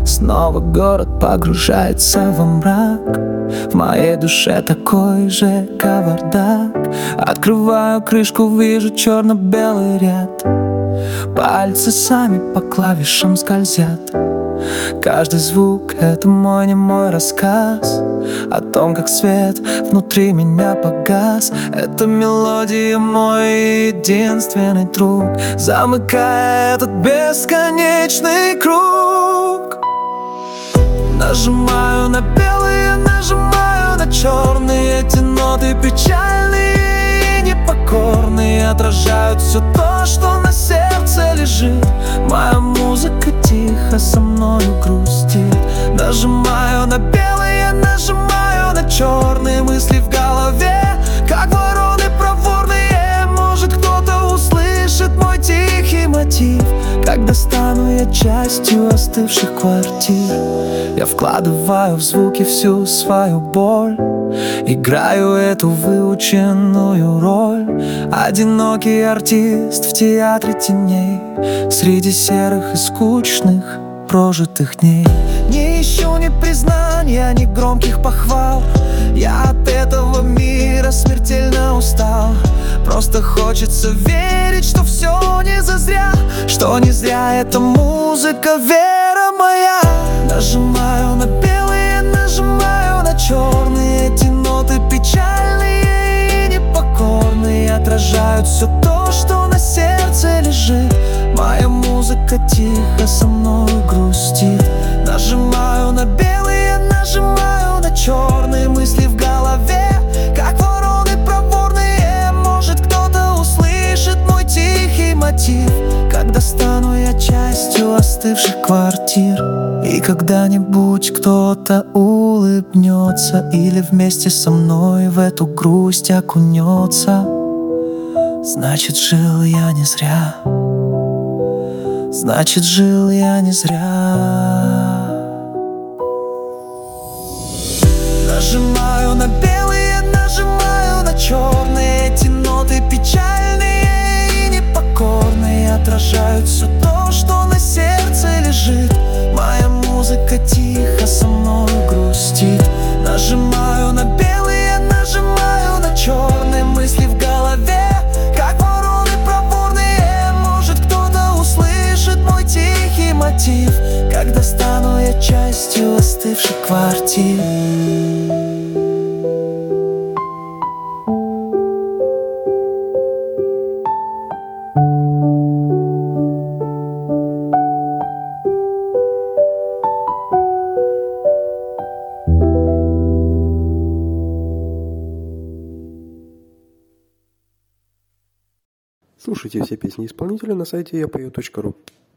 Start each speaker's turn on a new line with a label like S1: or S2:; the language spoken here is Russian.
S1: Снова город погружается во мрак. В моей душе такой же кавардак. Открываю крышку, вижу черно-белый ряд. Пальцы сами по клавишам скользят. Каждый звук — это мой немой рассказ о том, как свет внутри меня погас. Эта мелодия — мой единственный друг, замыкая этот бесконечный круг. Нажимаю на белые, нажимаю на черные. Эти ноты печальные и непокорные отражают все то, что на сердце лежит. Моя музыка тихо со мною грустит. Нажимаю на белые, нажимаю на черные. Мысли в голове, как вороны проворные. Может, кто-то услышит мой тихий мотив, когда стану я частью остывших квартир. Я вкладываю в звуки всю свою боль, играю эту выученную роль. Одинокий артист в театре теней, среди серых и скучных прожитых дней. Не ищу ни признания, ни громких похвал. Я от этого мира смертельно устал. Просто хочется верить, что все не зазря, что не зря эта музыка, вера моя. Нажимаю на белые, нажимаю на черные. Эти ноты печальные и непокорные отражают все то, что на сердце лежит. Моя музыка тихо со мной грустит. Нажимаю на белые, нажимаю на черные. Мысли в голове, как вороны проворные. Может, кто-то услышит мой тихий мотив, когда стану я частью остывших квартир. И когда-нибудь кто-то улыбнется или вместе со мной в эту грусть окунется. Значит, жил я не зря. Значит, жил я не зря. Нажимаю на белые, нажимаю на черные. Эти ноты печальные и непокорные отражают все то, что на сердце лежит. Моя музыка тихо со мной грустит. Нажимаю на белые, нажимаю на черные. Мысли в голове, как вороны проворные. Может, кто-то услышит мой тихий мотив, когда стану я частью остывших квартир.
S2: Слушайте все песни исполнителя на сайте yapою.ru.